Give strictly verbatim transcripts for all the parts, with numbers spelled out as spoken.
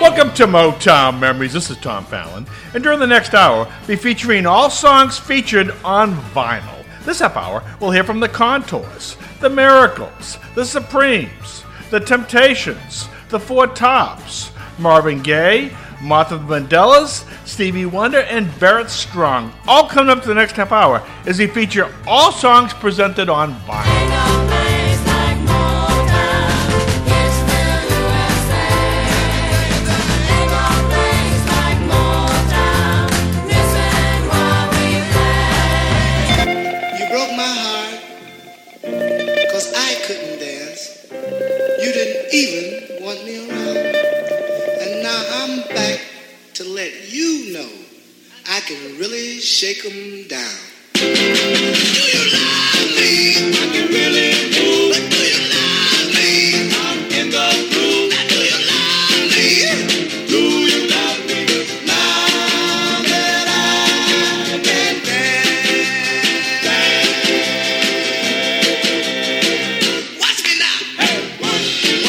Welcome to Motown Memories. This is Tom Fallon, and during the next hour, we'll be featuring all songs featured on vinyl. This half hour, we'll hear from the Contours, the Miracles, the Supremes, the Temptations, the Four Tops, Marvin Gaye, Martha Vandellas, Stevie Wonder, and Barrett Strong. All coming up to the next half hour as we feature all songs presented on vinyl. Even want me around, and now I'm back to let you know I can really shake 'em down. Do you love me? I can really move. But do you love me? I'm in the groove. Now do you love me? Do you love me? Now that I can dance, dance. Watch me now. Hey, watch.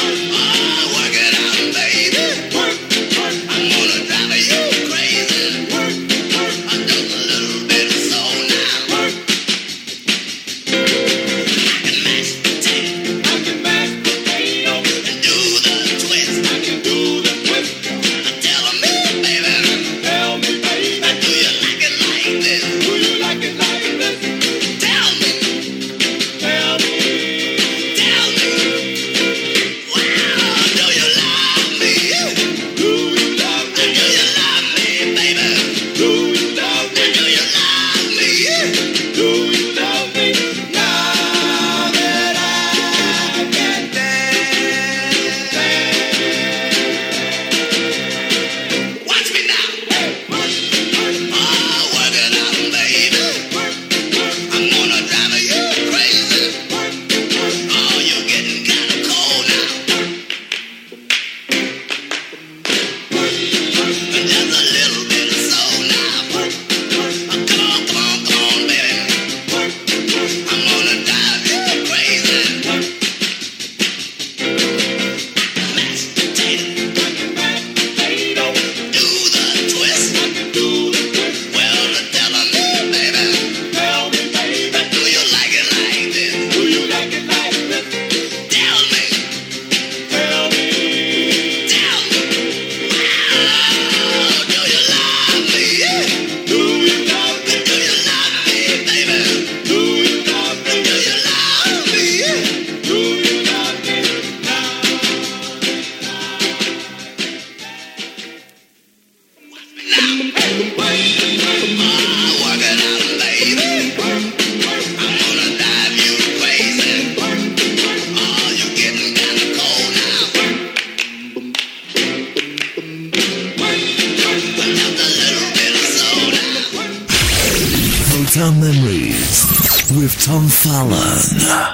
Motown Memories with Tom Fallon.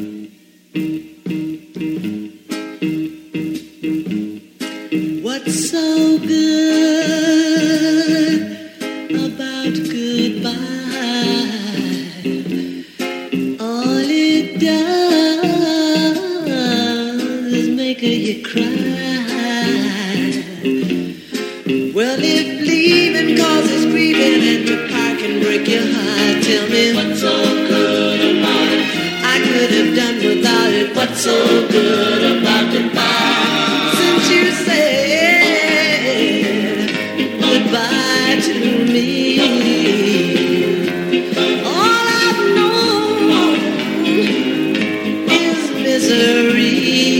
What's so good about goodbye? All it does is make you cry. Well, if leaving causes grieving and goodbye can break your heart, tell me what's so good about it? I could have done without it. What's so good about goodbye? Since you said goodbye to me, all I've known is misery.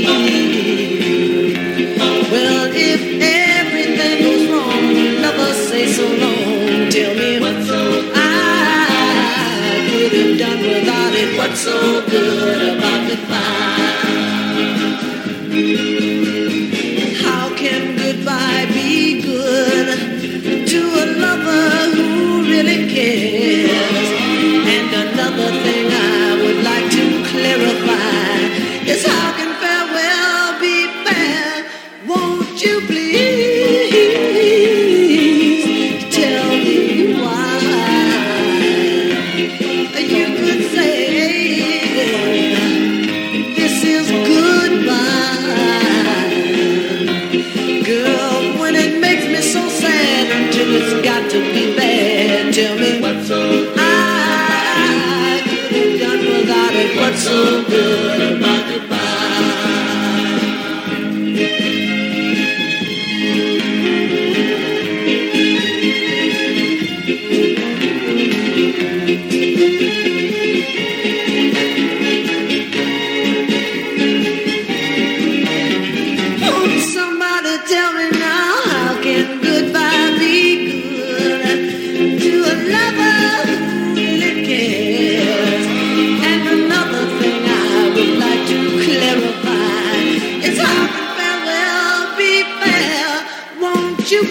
Well, if everything goes wrong, lovers say so long. Tell me what's so I could have done without it. What's so good about goodbye? How can goodbye be good to a lover who really cares? And another thing I would like to clarify is how can farewell be fair? Won't you please tell me why? You could say this is goodbye. Girl, What's so good about goodbye? You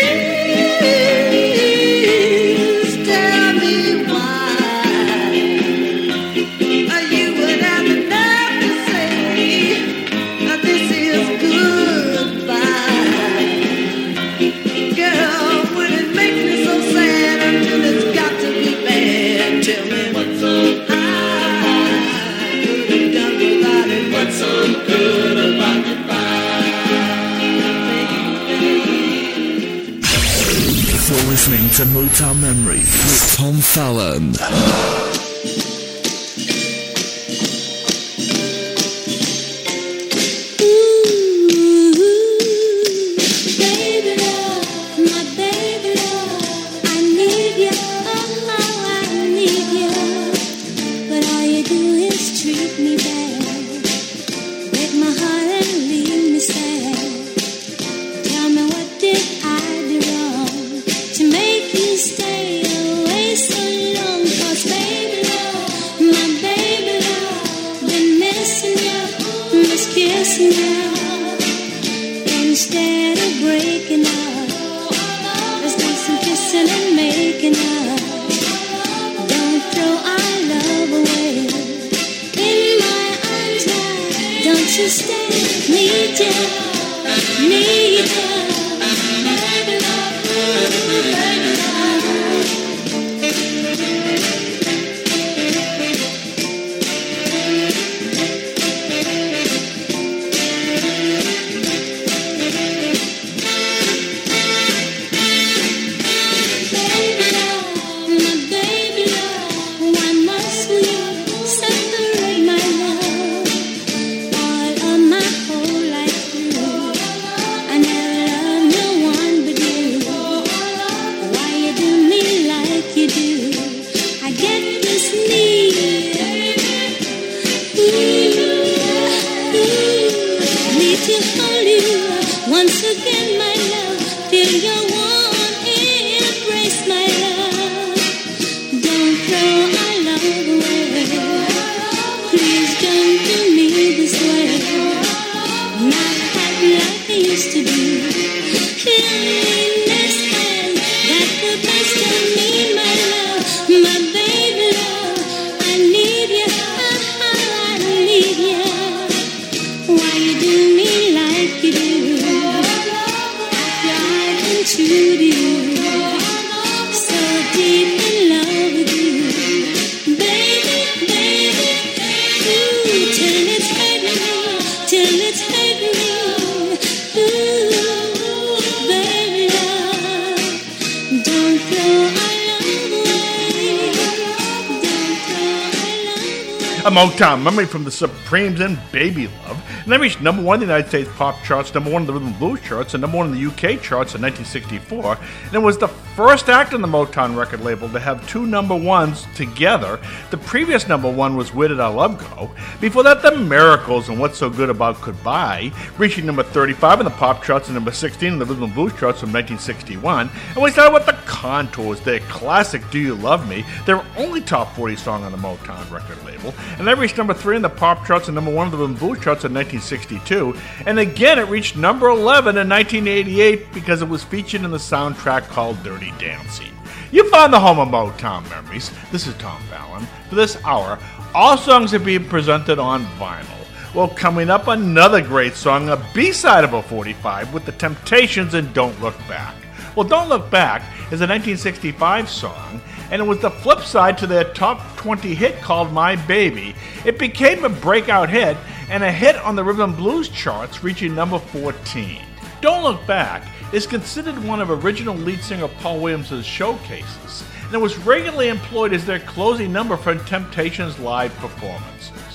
please tell me why you would have enough to say that this is goodbye. Girl, would it make me so sad until it's got to be bad? Tell me what's so I could have done without it. What's so good about goodbye? You're listening to Motown Memories with Tom Fallon. Instead of breaking up, let's do some kissing and making up. Don't throw our love away. In my arms now, don't you stay. Need you, need you. Once again, my love, feel your warm embrace, my love. Don't throw our love away. Please don't do me this way. Not quite like I used to do. Loneliness has got the best of me, my love. My baby love, I need you, oh, I need you. Why you do me like you do? To you, so deep in love with you, baby, baby, ooh, till it's hurting me, till it's hurting me, ooh, baby love, don't throw our love away, don't throw our love away. A Motown memory from the Supremes and Baby Love. And they reached number one in the United States pop charts, number one in the rhythm and blues charts, and number one in the U K charts in nineteen sixty-four. And it was the first act on the Motown record label to have two number ones together. The previous number one was Where Did Our Love Go? Before that, The Miracles and What's So Good About Goodbye, reaching number thirty-five in the pop charts and number sixteen in the rhythm and blues charts from nineteen sixty-one. And we started with The Contours, their classic Do You Love Me, their only top forty song on the Motown record label. And they reached number three in the pop charts and number one in the rhythm and blues charts in nineteen sixty-two. And again, it reached number eleven in nineteen eighty-eight because it was featured in the soundtrack called Dirty Dancing. You found the home of Motown Memories. This is Tom Fallon. For this hour, all songs are being presented on vinyl. Well, coming up, another great song, a B-side of a forty-five with The Temptations and Don't Look Back. Well, Don't Look Back is a nineteen sixty-five song, and it was the flip side to their top twenty hit called My Baby. It became a breakout hit and a hit on the rhythm and blues charts, reaching number fourteen. Don't Look Back is considered one of original lead singer Paul Williams' showcases, and it was regularly employed as their closing number for Temptations live performances.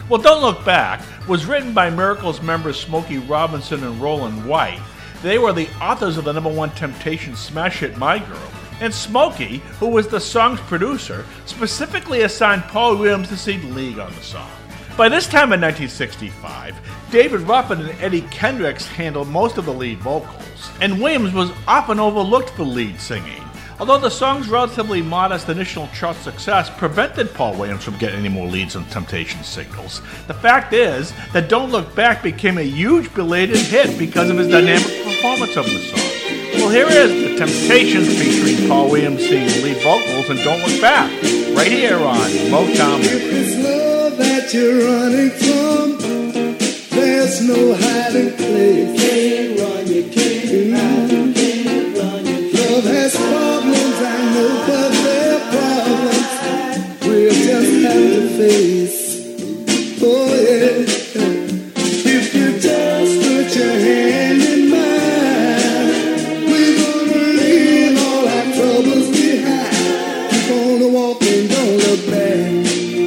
Well, Don't Look Back was written by Miracles members Smokey Robinson and Roland White. They were the authors of the number one Temptation smash hit My Girl. And Smokey, who was the song's producer, specifically assigned Paul Williams to sing lead on the song. By this time in nineteen sixty-five, David Ruffin and Eddie Kendricks handled most of the lead vocals, and Williams was often overlooked for lead singing. Although the song's relatively modest initial chart success prevented Paul Williams from getting any more leads on Temptation singles, the fact is that Don't Look Back became a huge belated hit because of his dynamic performance of the song. Well, here is The Temptations featuring Paul Williams singing lead vocals and Don't Look Back, right here on Motown Memories. That you're running from, there's no hiding place. Can't run, you can't hide, you can't run, you can't. Love has problems, I know, but they're problems we'll just have to face. Oh yeah, if you just put your hand in mine, we're gonna leave all our troubles behind. Keep on walking, don't look back.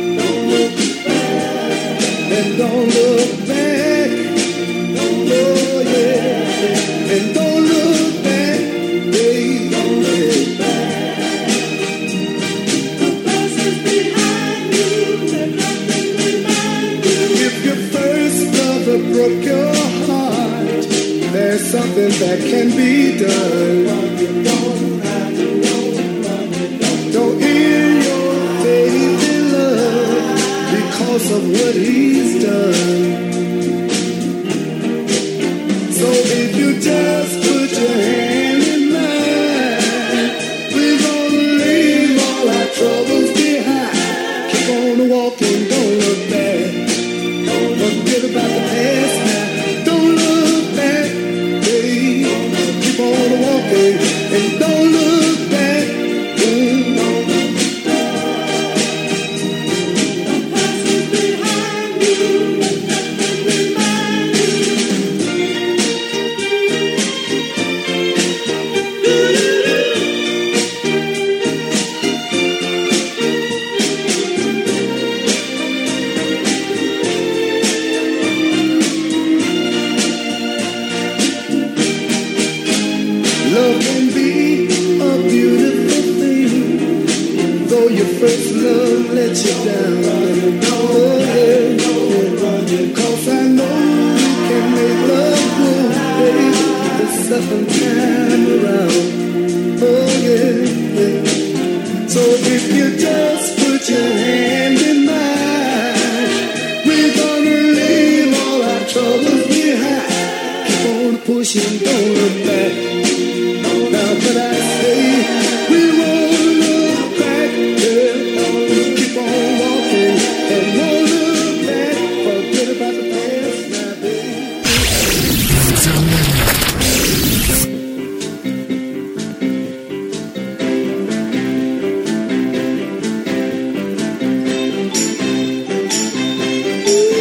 Don't look back, oh yeah, and don't look back, babe, don't look back. The past is behind you, let nothing remind you. If your first lover broke your heart, there's something that can be done. Don't end your faith in love because of what he's done. So if you just put your hand in mine, we're gonna leave all our troubles behind. Keep on walking, don't look back. Don't forget about the past now. Don't look back, babe. Keep on walking and don't look back. Mm. Love can be a beautiful thing, though your first love let you down. Oh yeah, yeah. Cause I know we can make love grow, baby, the second time around. Oh yeah, yeah. So if you just put your hand in mine, we're gonna leave all our troubles behind. Keep on pushing, don't look back. Now when I say we won't look back, yeah, we'll keep on walking and won't look back. Forget about the past now, baby.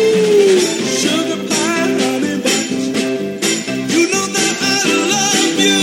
Sugar pie, honey buns, you know that I love you.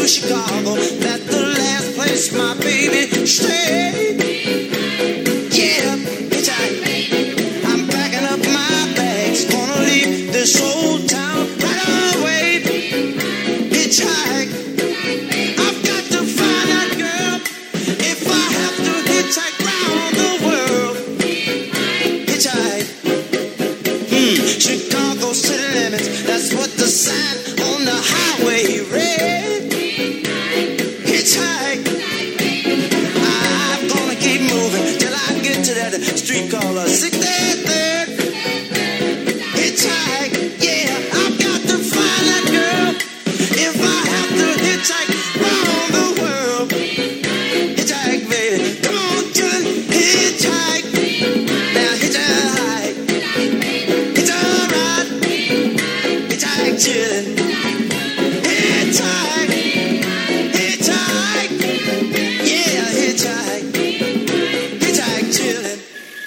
Chicago. That's the last place my baby stayed. Yeah, hitchhike. I'm packing up my bags, gonna leave this old town right away. Hitchhike. I've got to find that girl if I have to hitchhike round the world. Hitchhike. Hmm, Chicago city limits, that's what the sign on the highway read. Hitchhike. I'm gonna keep moving till I get to that street called sixty-third. Hitchhike. Yeah, I've got to find that girl if I have to hitchhike round the world. Hitchhike, baby. Come on, chillin'. Hitchhike. Now hitchhike. It's alright. Hitchhike, chillin'. Hitchhike. Hitchhike. Yeah, hitchhike. Hitchhike, chillin'.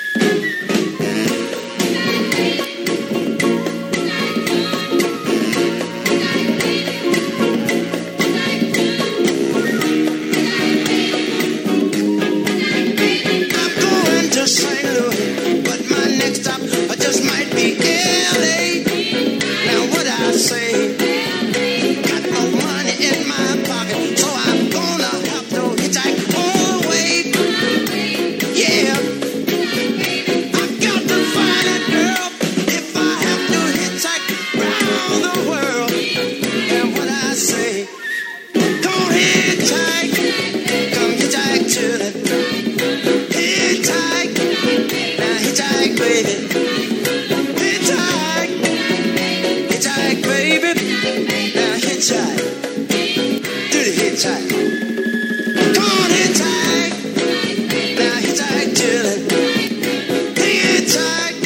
I'm going to Saint Louis, but my next stop uh, just might be L A. Now what I say? Got no money in my pocket, so I'm gonna have to hitchhike all the way. Yeah, I've got to find that girl if I have to hitchhike round the world. And what I say? Come on, hitchhike, come hitchhike to it. Hitchhike, now hitchhike, baby. Hitchhike, hitchhike, baby. Now hitchhike, do the hitchhike. Come on, hitchhike, now hitchhike to it. Hitchhike,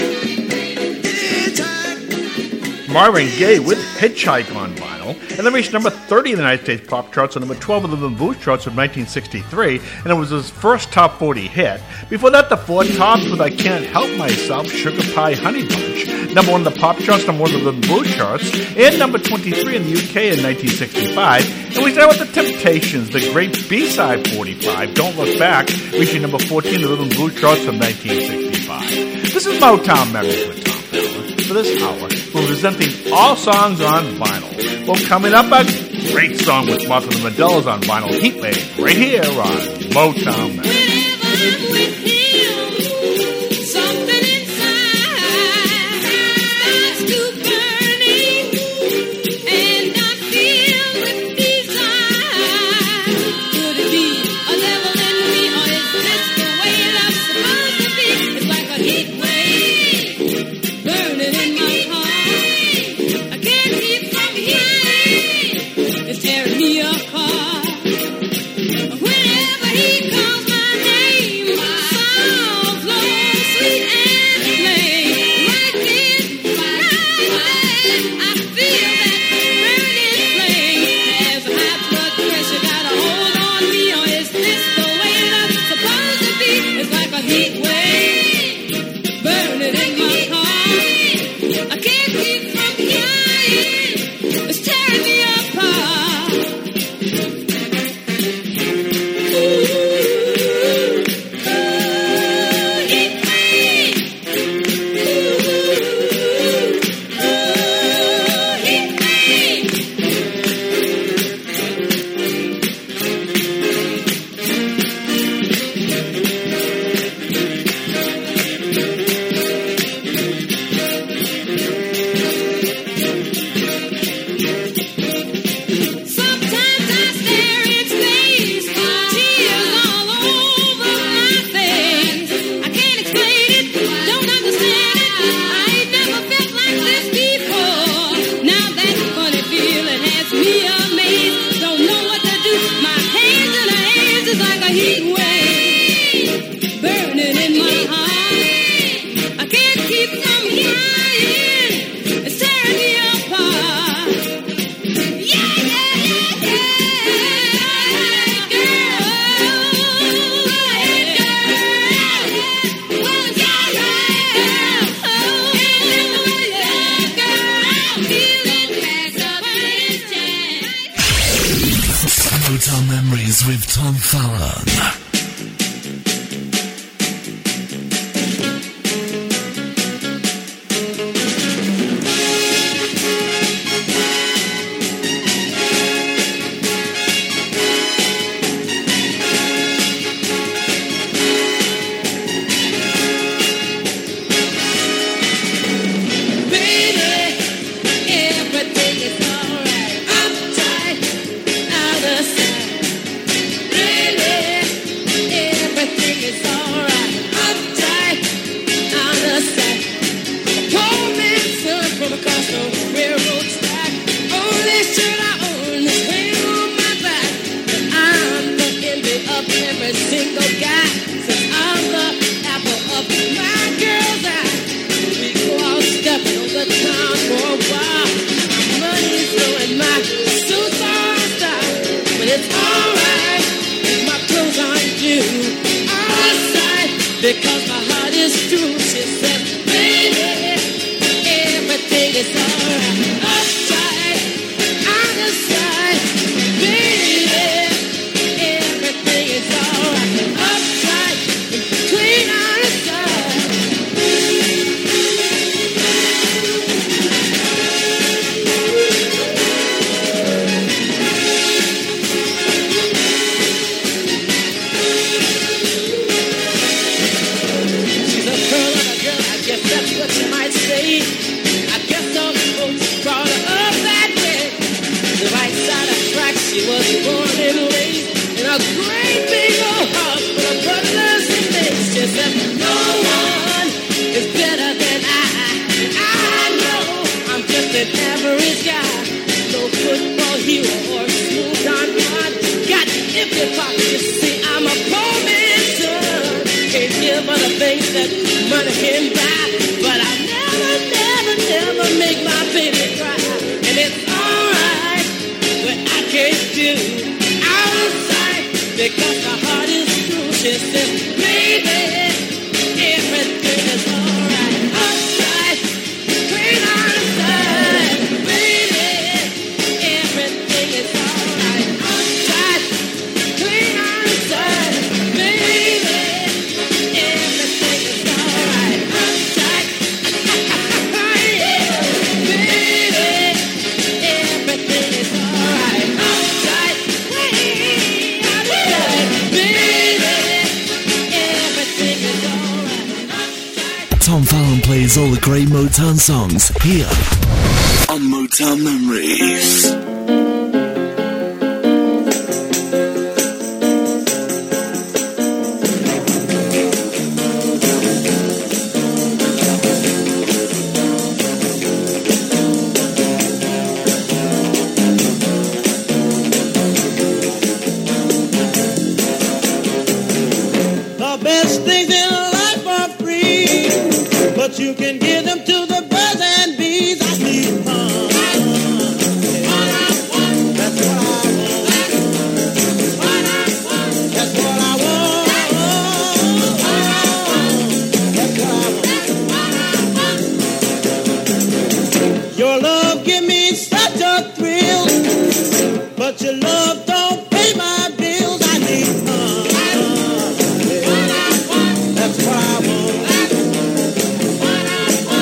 hitchhike. Marvin Gaye with Hitchhike on vinyl, and then reached number thirty in the United States pop charts and number twelve in the Rhythm Blues charts of nineteen sixty-three, and it was his first top forty hit. Before that, the Four Tops with I Can't Help Myself, Sugar Pie Honey Bunch, number one in the pop charts, number one in the Rhythm Blues charts, and number twenty-three in the U K in nineteen sixty-five. And we start with the Temptations, the great B-side forty-five, Don't Look Back, reaching number fourteen in the Rhythm Blues charts of nineteen sixty-five. This is Motown Memories with Tom Fallon. For this hour, we're presenting all songs on vinyl. Well, coming up, a great song with Martha the Vandellas on vinyl, Heat Wave, right here on Motown Memories. Whenever I'm with him, something inside starts to burning, and I feel with desire. Could it be a devil in me, or is this the way love's supposed to be? It's like a heat wave burning in my heart. I can't keep from hearing. It's tearing me apart. Whenever he calls my name, Motown Memories with Tom Fallon. Because my heart is true, she said, baby, everything is alright. Upside, on the side, baby, everything is alright. Upside, clean on the side. That's what you might say. I guess some folks brought her up that way. The right side of tracks, she was born and raised in a great big old house full of brothers and mates. She said, no one is better than I. I know I'm just an average guy. No football hero or smooth on God. Got empty pockets, you see, I'm a poor man's son. Can't give her the things that money can buy. But I never, never, never make my baby cry. And it's alright, but I can't do out of sight. Because my heart is true. She says, baby, everything is alright. Outside, clean on the side. Baby, everything is alright. Outside, clean on the side. Baby, everything is alright. Outside. Tom Fallon plays all the great Motown songs here on Motown Memories. The best things in life are free, but you can give them to the birds and bees. I need fun. That's what I want. That's what I want. That's what I want. Your love give me such a thrill, but your love don't pay my bills. I need fun. That's what I want.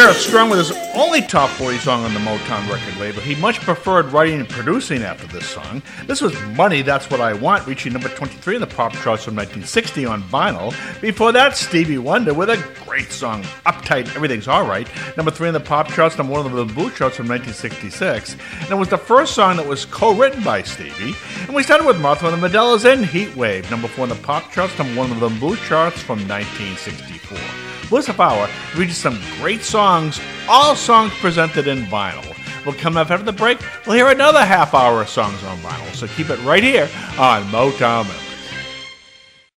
Garrett Strong with his only top forty song on the Motown record label. He much preferred writing and producing after this song. This was Money, That's What I Want, reaching number twenty-three in the pop charts from nineteen sixty on vinyl. Before that, Stevie Wonder with a great song, Uptight, Everything's Alright, number three in the pop charts, number one in the Blues charts from nineteen sixty-six. And it was the first song that was co-written by Stevie. And we started with Martha and the Modellas in Heat Wave, number four in the pop charts, number one in the Blues charts from nineteen sixty-four. Blues Half Hour features some great songs, all songs presented in vinyl. We'll come up after the break. We'll hear another half hour of songs on vinyl. So keep it right here on Motown Memories.